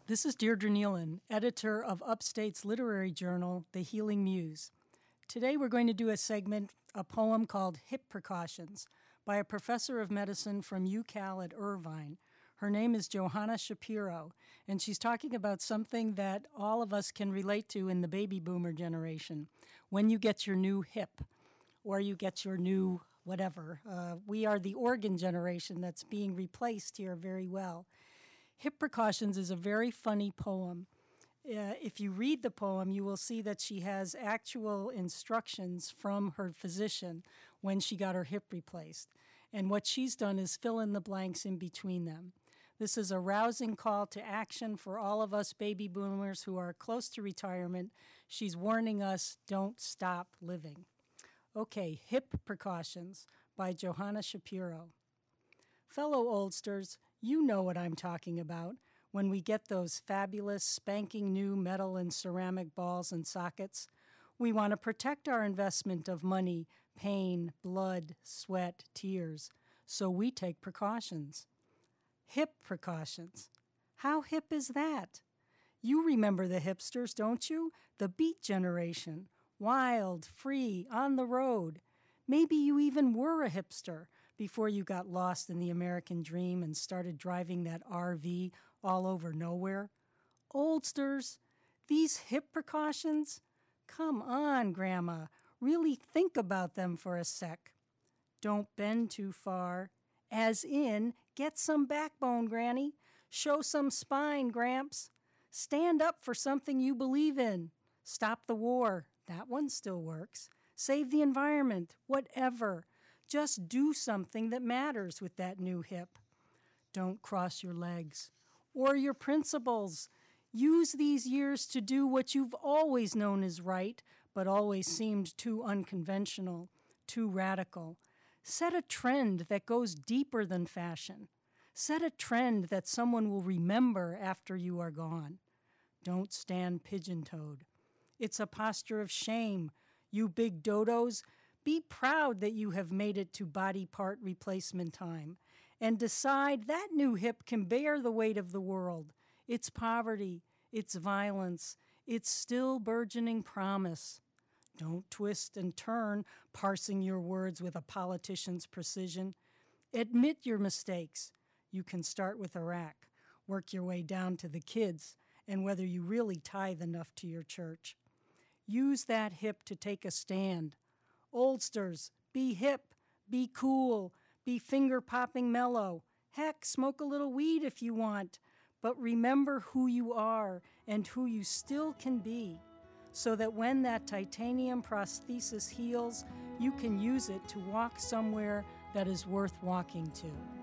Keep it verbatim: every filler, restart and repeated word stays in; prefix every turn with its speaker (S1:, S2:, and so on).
S1: This is Deirdre Nealon, editor of Upstate's literary journal, The Healing Muse. Today we're going to do a segment, a poem called Hip Precautions, by a professor of medicine from UCal at Irvine. Her name is Johanna Shapiro, and she's talking about something that all of us can relate to in the baby boomer generation, when you get your new hip, or you get your new whatever. Uh, we are the organ generation that's being replaced here very well. Hip Precautions is a very funny poem. Uh, if you read the poem, you will see that she has actual instructions from her physician when she got her hip replaced. And what she's done is fill in the blanks in between them. This is a rousing call to action for all of us baby boomers who are close to retirement. She's warning us, don't stop living. Okay, Hip Precautions by Johanna Shapiro. Fellow oldsters, you know what I'm talking about when we get those fabulous, spanking new metal and ceramic balls and sockets. We want to protect our investment of money, pain, blood, sweat, tears, so we take precautions. Hip precautions. How hip is that? You remember the hipsters, don't you? The Beat Generation. Wild, free, on the road. Maybe you even were a hipster before you got lost in the American dream and started driving that R V all over nowhere. Oldsters, these hip precautions? Come on, Grandma. Really think about them for a sec. Don't bend too far. As in, get some backbone, Granny. Show some spine, Gramps. Stand up for something you believe in. Stop the war. That one still works. Save the environment. Whatever. Just do something that matters with that new hip. Don't cross your legs. Or your principles. Use these years to do what you've always known is right, but always seemed too unconventional, too radical. Set a trend that goes deeper than fashion. Set a trend that someone will remember after you are gone. Don't stand pigeon-toed. It's a posture of shame. You big dodos, be proud that you have made it to body part replacement time, and decide that new hip can bear the weight of the world, its poverty, its violence, its still burgeoning promise. Don't twist and turn, parsing your words with a politician's precision. Admit your mistakes. You can start with Iraq, work your way down to the kids, and whether you really tithe enough to your church. Use that hip to take a stand. Oldsters, be hip, be cool, be finger-popping mellow. Heck, smoke a little weed if you want. But remember who you are and who you still can be, so that when that titanium prosthesis heals, you can use it to walk somewhere that is worth walking to.